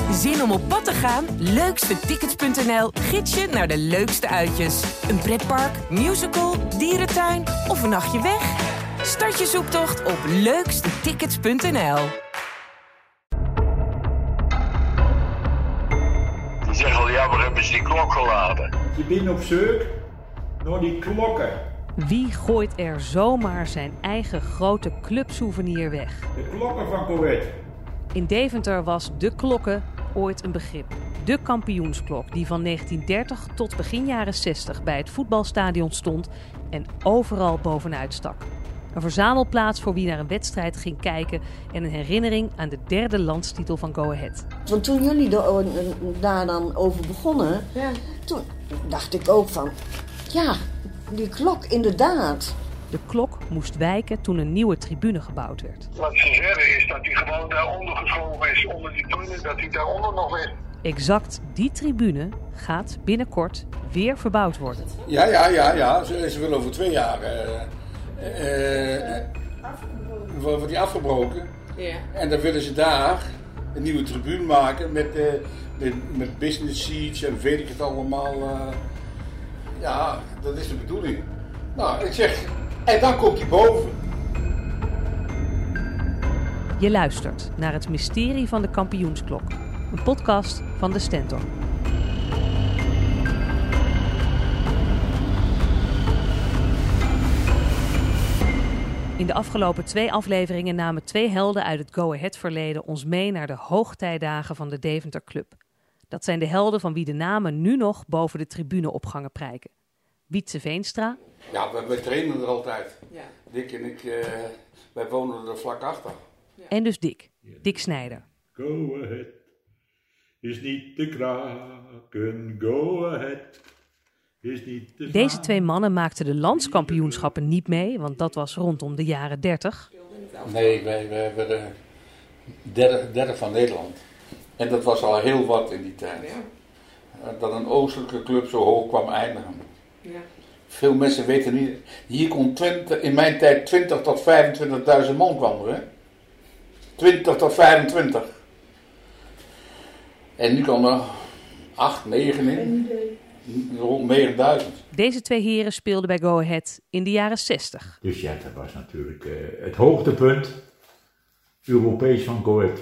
Zin om op pad te gaan? Leukstetickets.nl gids je naar de leukste uitjes. Een pretpark, musical, dierentuin of een nachtje weg? Start je zoektocht op leukstetickets.nl. Die zeggen al, ja, waar hebben ze die klok geladen? Je bent op zoek naar die klokken. Wie gooit er zomaar zijn eigen grote clubsouvenir weg? De klokken van Coët. In Deventer was de klokken ooit een begrip. De kampioensklok die van 1930 tot begin jaren 60 bij het voetbalstadion stond en overal bovenuit stak. Een verzamelplaats voor wie naar een wedstrijd ging kijken en een herinnering aan de derde landstitel van Go Ahead. Want toen jullie daar dan over begonnen, toen dacht ik ook van, ja, die klok inderdaad. De klok moest wijken toen een nieuwe tribune gebouwd werd. Wat ze zeggen is dat hij gewoon daaronder geschoven is, onder die tribune, dat hij daaronder nog is. Exact die tribune gaat binnenkort weer verbouwd worden. Ja. Ze willen over 2 jaar wordt die afgebroken. Ja. En dan willen ze daar een nieuwe tribune maken met business seats en weet ik het allemaal. Ja, dat is de bedoeling. Nou, ik zeg, en dan komt hij boven. Je luistert naar Het Mysterie van de Kampioensklok. Een podcast van de Stentor. In de afgelopen 2 afleveringen namen 2 helden uit het Go Ahead verleden ons mee naar de hoogtijdagen van de Deventer Club. Dat zijn de helden van wie de namen nu nog boven de tribuneopgangen prijken. Wietse Veenstra. Ja, wij trainen er altijd. Ja. Dick en ik, wij wonen er vlak achter. Ja. En dus Dick Snijder. Go Ahead is niet te kraken, Go Ahead is niet te... Deze 2 mannen maakten de landskampioenschappen niet mee, want dat was rondom de jaren 30. Nee, wij werden derde van Nederland. En dat was al heel wat in die tijd. Ja. Dat een oostelijke club zo hoog kwam eindigen. Ja. Veel mensen weten niet. Hier kon in mijn tijd 20 tot 25.000 man kwam er. Hè? 20 tot 25. En nu kan er 8, 9 in. Rond 9000. Deze 2 heren speelden bij Go Ahead in de jaren 60. Dus ja, dat was natuurlijk het hoogtepunt Europees van Go Ahead.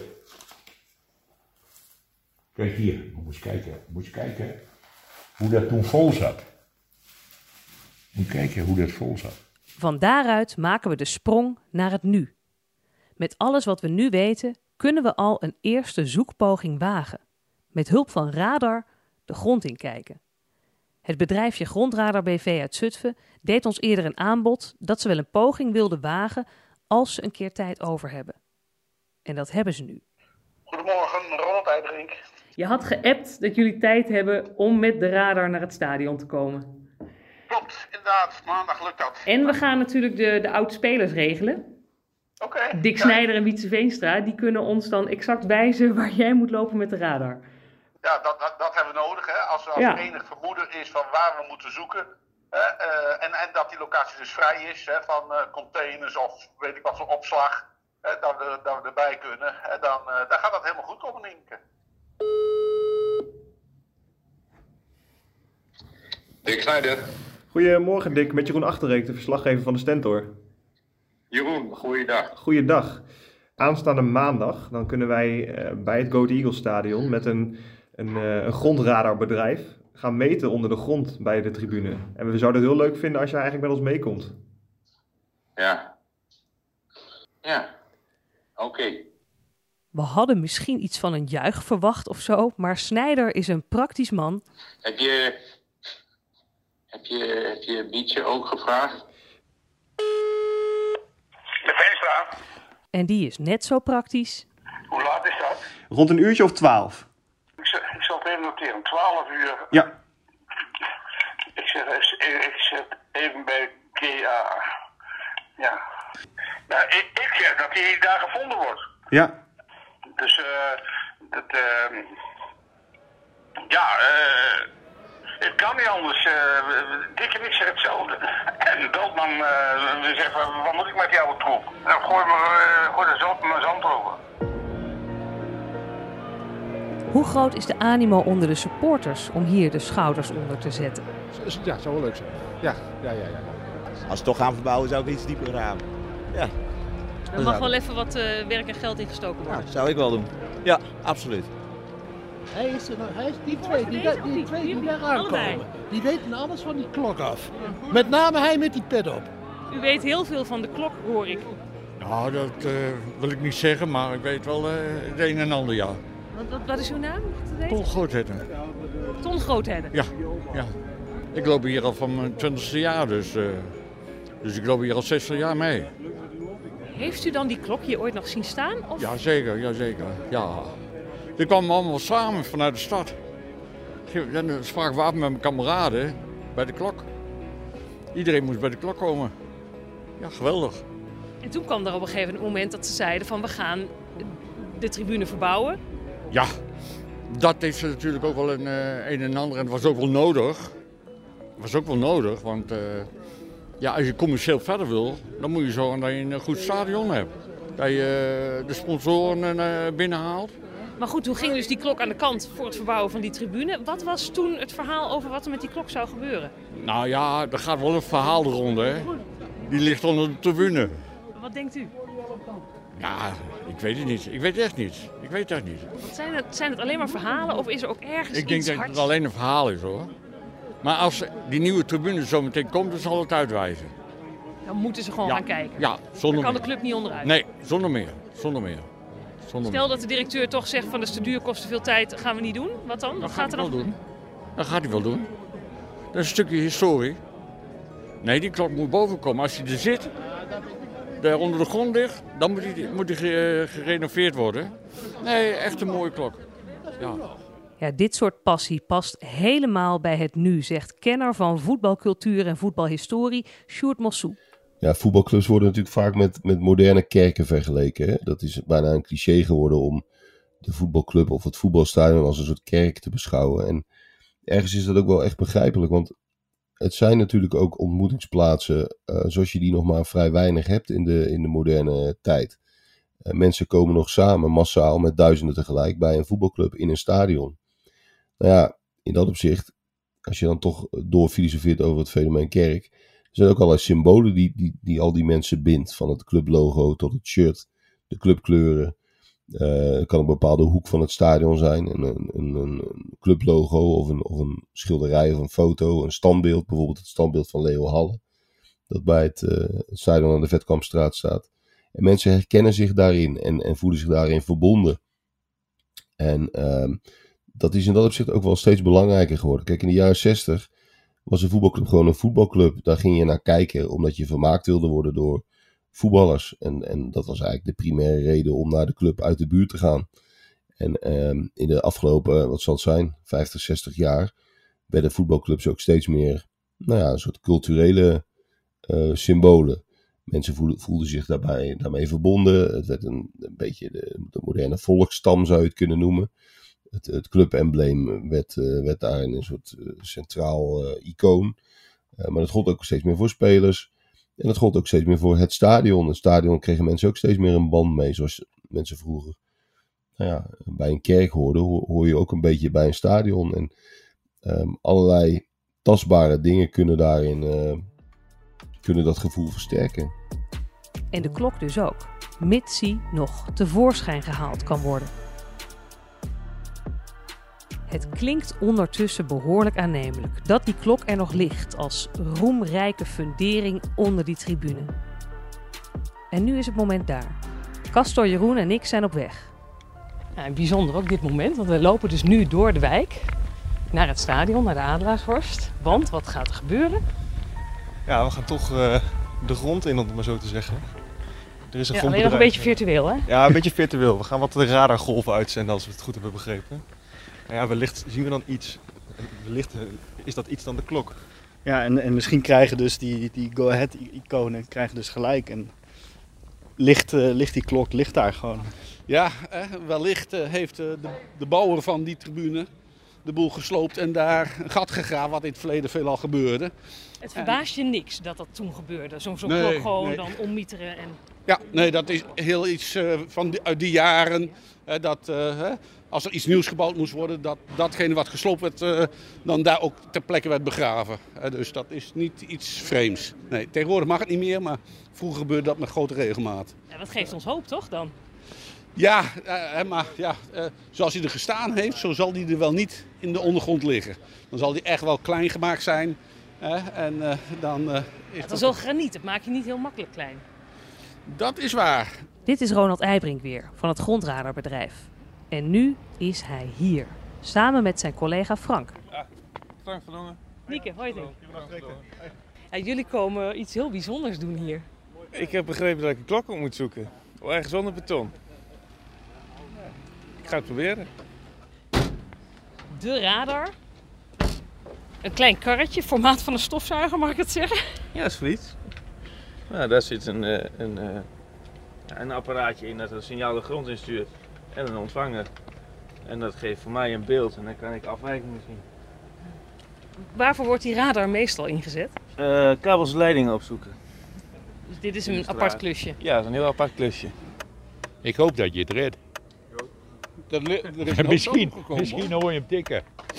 Kijk hier, moet je kijken hoe dat toen vol zat. Moet kijken hoe dat vol zat. Van daaruit maken we de sprong naar het nu. Met alles wat we nu weten, kunnen we al een eerste zoekpoging wagen. Met hulp van radar de grond inkijken. Het bedrijfje Grondradar BV uit Zutphen deed ons eerder een aanbod dat ze wel een poging wilden wagen als ze een keer tijd over hebben. En dat hebben ze nu. Goedemorgen, Ronald Eijderink. Je had geappt dat jullie tijd hebben om met de radar naar het stadion te komen. Klopt, inderdaad. Maandag lukt dat. En we gaan natuurlijk de oud-spelers regelen. Oké. Dick Snijder en Wietse Veenstra, die kunnen ons dan exact wijzen waar jij moet lopen met de radar. Ja, dat hebben we nodig. Hè? Als er enig vermoeden is van waar we moeten zoeken. En dat die locatie dus vrij is, hè, van containers of weet ik wat voor opslag. Dat we erbij kunnen. Dan gaat dat helemaal goed komen, Nienke. Dick Snijder. Goedemorgen Dick, met Jeroen Achterreek, de verslaggever van de Stentor. Jeroen, goeiedag. Goeiedag. Aanstaande maandag dan kunnen wij bij het Go Ahead Eagles stadion met een grondradarbedrijf gaan meten onder de grond bij de tribune. En we zouden het heel leuk vinden als jij eigenlijk met ons meekomt. Ja. Oké. We hadden misschien iets van een juich verwacht of zo, maar Snijder is een praktisch man. Heb je Bietje ook gevraagd? De Veenstra. En die is net zo praktisch. Hoe laat is dat? Rond een uurtje of 12. Ik zal het even noteren. 12 uur. Ja. Ik zet even bij GA. Ja. Nou, ik zeg dat hij daar gevonden wordt. Ja. Dus het kan niet anders. Dick en ik zeggen hetzelfde. En Beltman zegt, wat moet ik met die oude troep? Gooi de zand erover. Hoe groot is de animo onder de supporters om hier de schouders onder te zetten? Ja, het zou wel leuk zijn. Ja. Als we het toch gaan verbouwen, zou ik iets dieper graven. Ja. Er mag wel even wat werk en geld ingestoken worden. Ja, zou ik wel doen. Ja, absoluut. Die twee die daar aankomen, die weten alles van die klok af. Met name hij met die pet op. U weet heel veel van de klok, hoor ik. Nou, dat wil ik niet zeggen, maar ik weet wel het een en ander, ja. Wat is uw naam? Ton Groothedden. Ton Groothedden? Ja. Ik loop hier al van mijn 20e jaar, dus ik loop hier al 60 jaar mee. Heeft u dan die klok hier ooit nog zien staan? Of? Ja, zeker. Ja. Die kwamen allemaal samen vanuit de stad. Dan spraken we af met mijn kameraden bij de klok. Iedereen moest bij de klok komen. Ja, geweldig. En toen kwam er op een gegeven moment dat ze zeiden van we gaan de tribune verbouwen. Ja, dat is natuurlijk ook wel een en ander en het was ook wel nodig. Want als je commercieel verder wil, dan moet je zorgen dat je een goed stadion hebt. Dat je de sponsoren binnenhaalt. Maar goed, toen ging dus die klok aan de kant voor het verbouwen van die tribune. Wat was toen het verhaal over wat er met die klok zou gebeuren? Nou ja, er gaat wel een verhaal de ronde, hè. Die ligt onder de tribune. Wat denkt u? Ja, ik weet het niet. Ik weet echt niet. Zijn het alleen maar verhalen of is er ook ergens Ik denk iets dat hards? het alleen een verhaal is, hoor. Maar als die nieuwe tribune zo meteen komt, dan zal het uitwijzen. Dan moeten ze gewoon gaan kijken. Ja, zonder Daar kan meer. de club niet onderuit. Nee, zonder meer. Stel dat de directeur toch zegt van de te duur, kost te veel tijd, gaan we niet doen. Wat dan? Dat gaat hij wel doen. Dat is een stukje historie. Nee, die klok moet boven komen. Als hij er zit, daar onder de grond ligt, dan moet hij gerenoveerd worden. Nee, echt een mooie klok. Ja. Ja, dit soort passie past helemaal bij het nu, zegt kenner van voetbalcultuur en voetbalhistorie Sjoerd Mossou. Ja, voetbalclubs worden natuurlijk vaak met moderne kerken vergeleken. Hè? Dat is bijna een cliché geworden om de voetbalclub of het voetbalstadion als een soort kerk te beschouwen. En ergens is dat ook wel echt begrijpelijk, want het zijn natuurlijk ook ontmoetingsplaatsen zoals je die nog maar vrij weinig hebt in de moderne tijd. Mensen komen nog samen massaal met duizenden tegelijk bij een voetbalclub in een stadion. Nou ja, in dat opzicht, als je dan toch doorfilosofeert over het fenomeen kerk, er zijn ook allerlei symbolen die al die mensen bindt. Van het clublogo tot het shirt, de clubkleuren. Het kan een bepaalde hoek van het stadion zijn. Een clublogo of een schilderij of een foto. Een standbeeld, bijvoorbeeld het standbeeld van Leo Halle. Dat bij het stadion aan de Vetkampstraat staat. En mensen herkennen zich daarin en voelen zich daarin verbonden. En dat is in dat opzicht ook wel steeds belangrijker geworden. Kijk, in de jaren 60 was een voetbalclub gewoon een voetbalclub. Daar ging je naar kijken omdat je vermaakt wilde worden door voetballers. En dat was eigenlijk de primaire reden om naar de club uit de buurt te gaan. En in de afgelopen, wat zal het zijn, 50, 60 jaar werden voetbalclubs ook steeds meer een soort culturele symbolen. Mensen voelden zich daarmee verbonden. Het werd een beetje de moderne volksstam, zou je het kunnen noemen. Het clubembleem werd daarin een soort centraal icoon. Maar dat gold ook steeds meer voor spelers. En dat gold ook steeds meer voor het stadion. Het stadion kregen mensen ook steeds meer een band mee. Zoals mensen vroeger bij een kerk hoorden, hoor je ook een beetje bij een stadion. En allerlei tastbare dingen kunnen daarin kunnen dat gevoel versterken. En de klok dus ook, mits die nog tevoorschijn gehaald kan worden. Het klinkt ondertussen behoorlijk aannemelijk dat die klok er nog ligt als roemrijke fundering onder die tribune. En nu is het moment daar. Castor, Jeroen en ik zijn op weg. Nou, bijzonder ook dit moment, want we lopen dus nu door de wijk naar het stadion, naar de Adelaarshorst. Want wat gaat er gebeuren? Ja, we gaan toch de grond in, om het maar zo te zeggen. Er is een alleen nog een beetje virtueel, hè? Ja, een beetje virtueel. We gaan wat de radargolven uitzenden, als we het goed hebben begrepen. Nou ja, wellicht zien we dan iets. Wellicht is dat iets dan de klok. Ja, en misschien krijgen dus die go-ahead-iconen dus gelijk. En ligt die klok daar gewoon. Ja, wellicht heeft de bouwer van die tribune de boel gesloopt en daar een gat gegraven, wat in het verleden veelal gebeurde. Het verbaast je niks dat dat toen gebeurde, zo'n klok gewoon dan ommieteren en... Ja, nee, dat is heel iets uit die jaren. Als er iets nieuws gebouwd moest worden, datgene wat gesloopt werd, dan daar ook ter plekke werd begraven. Dus dat is niet iets vreemds. Nee, tegenwoordig mag het niet meer, maar vroeger gebeurde dat met grote regelmaat. Ja, dat geeft ons hoop, toch dan? Ja, maar zoals hij er gestaan heeft, zo zal hij er wel niet in de ondergrond liggen. Dan zal hij echt wel klein gemaakt zijn. Dat is wel graniet, dat maak je niet heel makkelijk klein. Dat is waar. Dit is Ronald Eibrink weer, van het Grondradarbedrijf. En nu is hij hier, samen met zijn collega Frank. Ja, Frank van Dongen. Nieke, hoi. Ja, jullie komen iets heel bijzonders doen hier. Ik heb begrepen dat ik een klok op moet zoeken. Ergens onder beton. Ik ga het proberen. De radar. Een klein karretje, formaat van een stofzuiger, mag ik het zeggen? Ja, zoiets. Nou, daar zit een apparaatje in dat een signaal de grond instuurt. En een ontvanger. En dat geeft voor mij een beeld en dan kan ik afwijkingen zien. Waarvoor wordt die radar meestal ingezet? Kabels en leidingen opzoeken. Dus dit is een apart klusje? Ja, dat is een heel apart klusje. Ik hoop dat je het redt. Misschien hoor je hem tikken.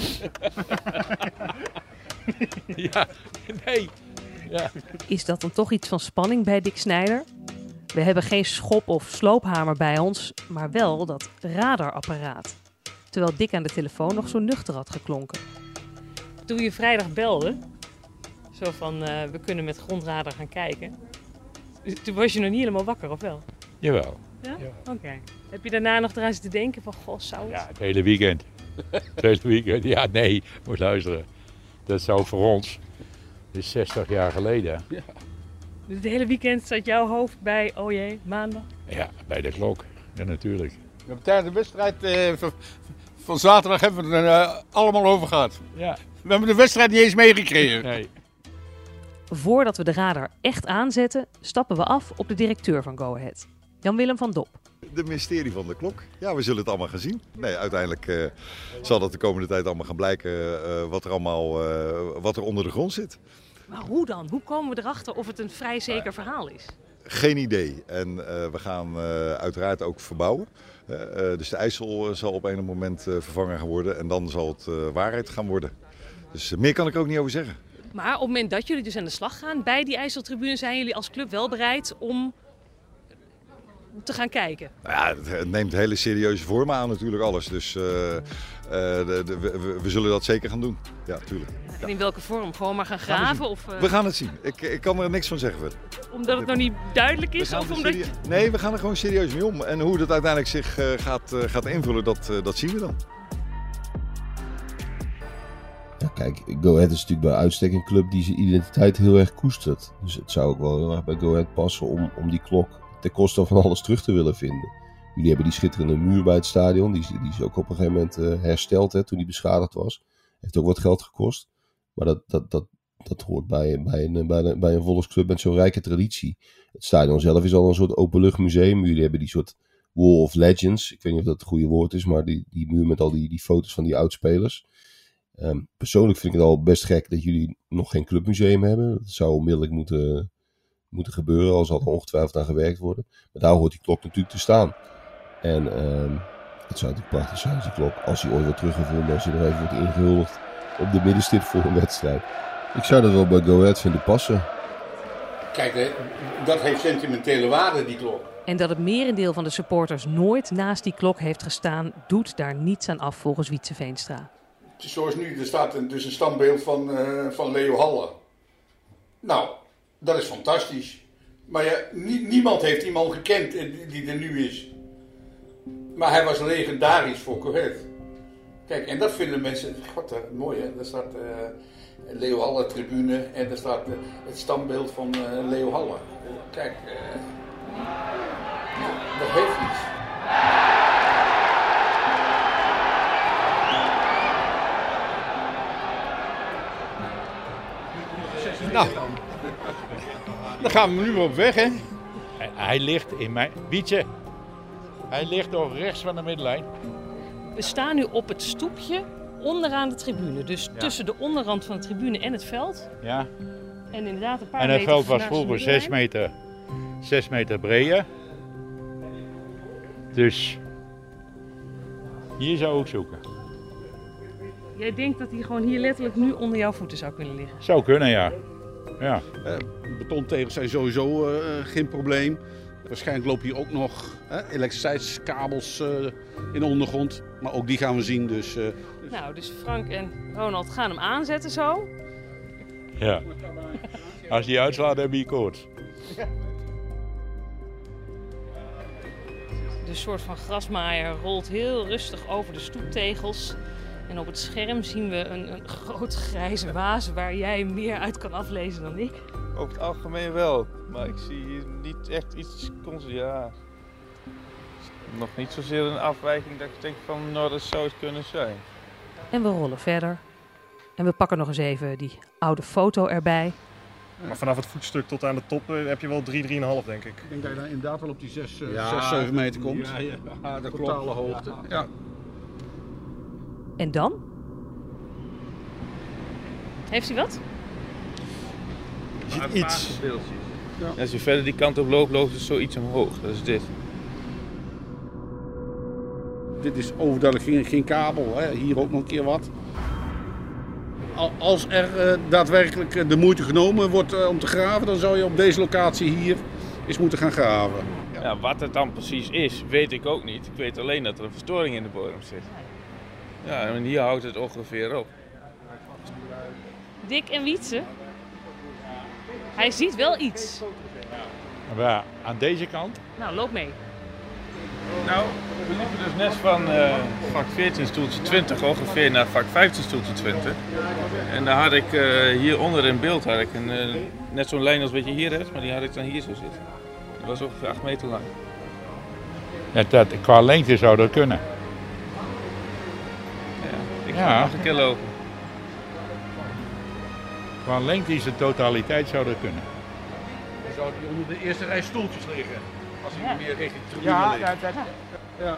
Ja, nee. Ja. Is dat dan toch iets van spanning bij Dick Snijder? We hebben geen schop- of sloophamer bij ons, maar wel dat radarapparaat. Terwijl Dick aan de telefoon nog zo nuchter had geklonken. Toen je vrijdag belde, zo van we kunnen met Grondradar gaan kijken. Toen was je nog niet helemaal wakker, of wel? Jawel. Ja? Oké. Heb je daarna nog eraan zitten denken van, goh, zou het? Ja, het hele weekend. Ja, nee, moet luisteren. Dat zou voor ons, dat is 60 jaar geleden. Ja. Dus het hele weekend zat jouw hoofd bij, oh jee, maandag? Ja, bij de klok. Ja, natuurlijk. Tijdens de wedstrijd van zaterdag hebben we het er allemaal over gehad. Ja. We hebben de wedstrijd niet eens meegekregen. Nee. Voordat we de radar echt aanzetten, stappen we af op de directeur van Go Ahead, Jan-Willem van Dop. De mysterie van de klok. Ja, we zullen het allemaal gaan zien. Nee, uiteindelijk zal dat de komende tijd allemaal gaan blijken wat er onder de grond zit. Maar hoe dan? Hoe komen we erachter of het een vrij zeker verhaal is? Geen idee. En we gaan uiteraard ook verbouwen. Dus de IJssel zal op een moment vervangen gaan worden. En dan zal het waarheid gaan worden. Dus meer kan ik er ook niet over zeggen. Maar op het moment dat jullie dus aan de slag gaan bij die IJsseltribune, zijn jullie als club wel bereid om te gaan kijken? Nou ja, het neemt hele serieuze vormen aan natuurlijk alles. Dus we zullen dat zeker gaan doen. Ja, tuurlijk. En in welke vorm? Gewoon maar gaan graven? We gaan het zien. Ik kan er niks van zeggen verder. Omdat het nog niet duidelijk is? Of omdat Nee, we gaan er gewoon serieus mee om. En hoe dat uiteindelijk zich gaat invullen, dat zien we dan. Ja, kijk, Go Ahead is natuurlijk bij uitstek een club die zijn identiteit heel erg koestert. Dus het zou ook wel heel erg bij Go Ahead passen om die klok ten koste van alles terug te willen vinden. Jullie hebben die schitterende muur bij het stadion. Die is ook op een gegeven moment hersteld toen die beschadigd was. Heeft ook wat geld gekost. Maar dat hoort bij een volksclub met zo'n rijke traditie. Het stadion zelf is al een soort openluchtmuseum. Jullie hebben die soort Wall of Legends. Ik weet niet of dat het goede woord is, maar die muur met al die foto's van die oudspelers. Persoonlijk vind ik het al best gek dat jullie nog geen clubmuseum hebben. Dat zou onmiddellijk moeten gebeuren, al zal er ongetwijfeld aan gewerkt worden. Maar daar hoort die klok natuurlijk te staan. En het zou natuurlijk prachtig zijn als die klok, als die ooit wordt teruggevonden, als die nog even wordt ingehuldigd op de middenstip voor een wedstrijd. Ik zou dat wel bij Go Ahead vinden passen. Kijk, dat heeft sentimentele waarde, die klok. En dat het merendeel van de supporters nooit naast die klok heeft gestaan, doet daar niets aan af volgens Wietse Veenstra. Zoals nu, er staat dus een standbeeld van Leo Halle. Nou, dat is fantastisch. Maar ja, niemand heeft die man gekend die er nu is. Maar hij was legendarisch voor Go Ahead. Kijk, en dat vinden mensen, god, mooi hè. Daar staat Leo Halle tribune en daar staat het standbeeld van Leo Halle. Kijk, dat heeft iets. Nou, dan gaan we nu op weg, hè? Hij ligt in mijn... Wietse, hij ligt nog rechts van de middenlijn. We staan nu op het stoepje onderaan de tribune. Dus tussen de onderrand van de tribune en het veld. Ja. En inderdaad een paar en meter. het veld was vroeger 6 meter breder. Dus hier zou ik zoeken. Jij denkt dat hij gewoon hier letterlijk nu onder jouw voeten zou kunnen liggen? Zou kunnen, ja. Betontegels zijn sowieso geen probleem. Waarschijnlijk lopen hier ook nog elektriciteitskabels in de ondergrond. Maar ook die gaan we zien. Dus Frank en Ronald gaan hem aanzetten zo. Ja. Als die uitslaat, heb je koorts. De soort van grasmaaier rolt heel rustig over de stoeptegels. En op het scherm zien we een grote grijze waas waar jij meer uit kan aflezen dan ik. Over het algemeen wel, maar ik zie hier niet echt iets nog niet zozeer een afwijking dat ik denk van nou, dat zou het kunnen zijn. En we rollen verder. En we pakken nog eens even die oude foto erbij. Maar vanaf het voetstuk tot aan de top heb je wel 3,5 denk ik. Ik denk dat je dan inderdaad wel op die 6, 7 meter komt. Ja, dat totale klopt. hoogte. Ja. En dan? Heeft hij wat? Je ziet iets. Ja. Als je verder die kant op loopt, loopt het zoiets omhoog. Dat is dit. Dit is overduidelijk geen kabel. Hè. Hier ook nog een keer wat. Als er daadwerkelijk de moeite genomen wordt om te graven, dan zou je op deze locatie hier eens moeten gaan graven. Ja, wat het dan precies is, weet ik ook niet. Ik weet alleen dat er een verstoring in de bodem zit. Ja, en hier houdt het ongeveer op. Dick en Wietse? Hij ziet wel iets. Waar? Aan deze kant? Nou, loop mee. Nou, we liepen dus net van vak 14 stoeltje 20 ongeveer naar vak 15 stoeltje 20. En daar had ik hieronder in beeld had ik net zo'n lijn als wat je hier hebt, maar die had ik dan hier zo zitten. Dat was ongeveer 8 meter lang. Ja, qua lengte zou dat kunnen. Ja, ik ga nog een keer lopen. Qua lengte is de totaliteit zou dat kunnen. Dan zou hij onder de eerste rij stoeltjes liggen. Als hij meer richting tribune ligt. Ja.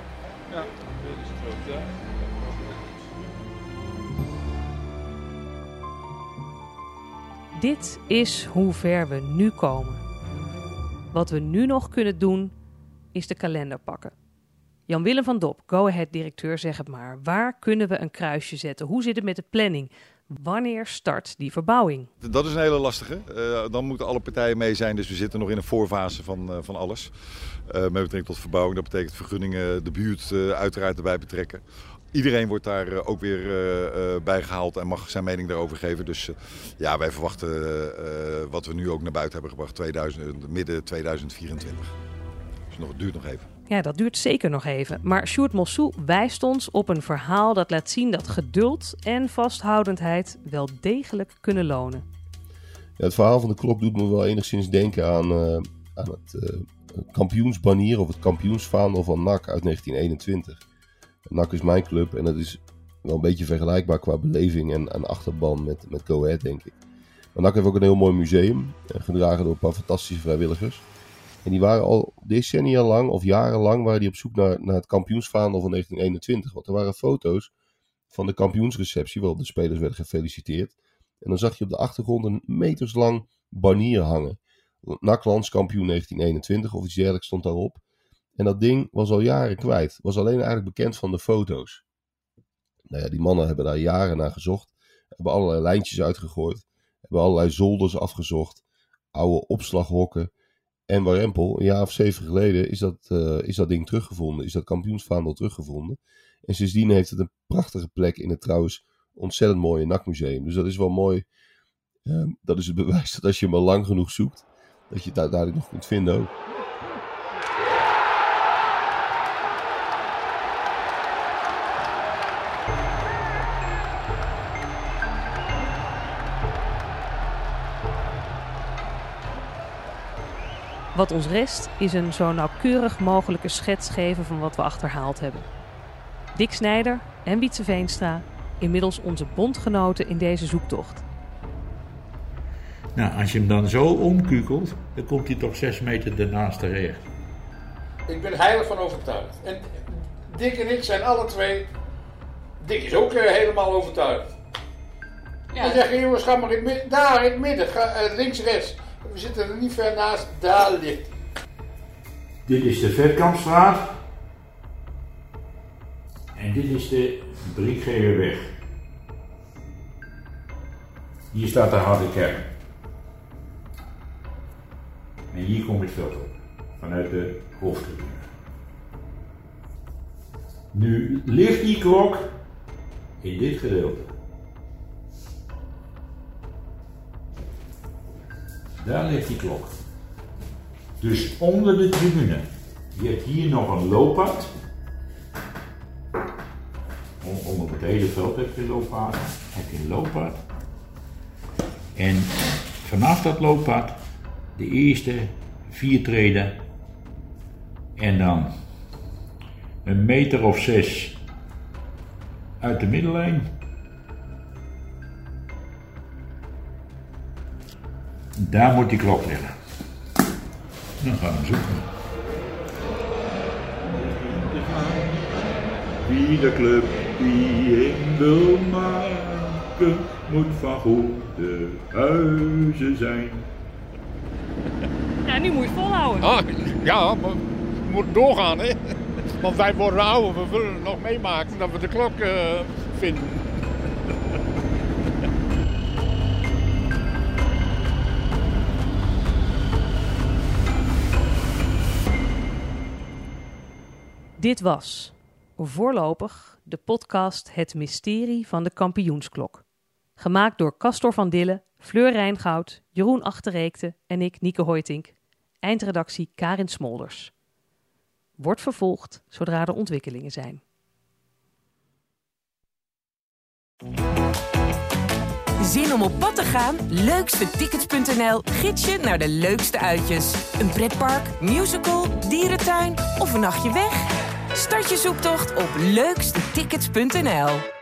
Dit is hoe ver we nu komen. Wat we nu nog kunnen doen, is de kalender pakken. Jan-Willem van Dop, Go Ahead-directeur, zeg het maar. Waar kunnen we een kruisje zetten? Hoe zit het met de planning? Wanneer start die verbouwing? Dat is een hele lastige. Dan moeten alle partijen mee zijn. Dus we zitten nog in een voorfase van alles. Met betrekking tot verbouwing. Dat betekent vergunningen, de buurt uiteraard erbij betrekken. Iedereen wordt daar ook weer bij gehaald en mag zijn mening daarover geven. Dus wij verwachten wat we nu ook naar buiten hebben gebracht, midden 2024. Dus het duurt nog even. Ja, dat duurt zeker nog even. Maar Sjoerd Mossou wijst ons op een verhaal dat laat zien dat geduld en vasthoudendheid wel degelijk kunnen lonen. Ja, het verhaal van de klok doet me wel enigszins denken aan het kampioensbanier of het kampioensvaandel van NAC uit 1921. NAC is mijn club en dat is wel een beetje vergelijkbaar qua beleving en achterban met Go Ahead, denk ik. Maar NAC heeft ook een heel mooi museum, gedragen door een paar fantastische vrijwilligers. En die waren al decennia lang of jarenlang waren die op zoek naar het kampioensvaandel van 1921. Want er waren foto's van de kampioensreceptie waarop de spelers werden gefeliciteerd. En dan zag je op de achtergrond een meterslang banier hangen. NAC landskampioen 1921 of iets dergelijks stond daarop. En dat ding was al jaren kwijt. Was alleen eigenlijk bekend van de foto's. Nou ja, die mannen hebben daar jaren naar gezocht. Hebben allerlei lijntjes uitgegooid. Hebben allerlei zolders afgezocht. Oude opslaghokken. En warempel, een jaar of 7 geleden is dat ding teruggevonden. Is dat kampioensvaandel teruggevonden. En sindsdien heeft het een prachtige plek in het trouwens ontzettend mooie NAC-museum. Dus dat is wel mooi. Dat is het bewijs dat als je maar lang genoeg zoekt, dat je het uiteindelijk nog kunt vinden ook. Wat ons rest is een zo nauwkeurig mogelijke schets geven van wat we achterhaald hebben. Dick Snijder en Wietse Veenstra, inmiddels onze bondgenoten in deze zoektocht. Nou, als je hem dan zo omkukelt, dan komt hij toch 6 meter ernaast terecht. Ik ben heilig van overtuigd. En Dick en ik zijn alle twee Dick is ook helemaal overtuigd. Ja. Dan zeg je, jongens, ga maar in het midden. Ga, links, rechts. We zitten er niet ver naast. Daar ligt. Dit is de Vetkampstraat. En dit is de Briekgeverweg. Hier staat de harde kern. En hier komt het veld op. Vanuit de hoofdtribune. Nu ligt die klok in dit gedeelte. Daar ligt die klok. Dus onder de tribune. Je hebt hier nog een looppad. Onder het hele veld heb je een looppad. En vanaf dat looppad de eerste 4 treden. En dan een meter of 6 uit de middellijn. Daar moet die klok liggen. Dan gaan we zoeken. Wie de club die in wil maken, moet van goede huizen zijn. Ja, nu moet je het volhouden. Ah, ja, maar we moeten doorgaan, hè. Want wij worden ouder, we willen het nog meemaken dat we de klok vinden. Dit was, voorlopig, de podcast Het Mysterie van de Kampioensklok. Gemaakt door Castor van Dille, Fleur Rijngoud, Jeroen Achterreekte en ik, Nieke Hoytink. Eindredactie Karin Smolders. Wordt vervolgd zodra er ontwikkelingen zijn. Zin om op pad te gaan? Leukstetickets.nl gids je naar de leukste uitjes. Een pretpark, musical, dierentuin of een nachtje weg? Start je zoektocht op leukstetickets.nl.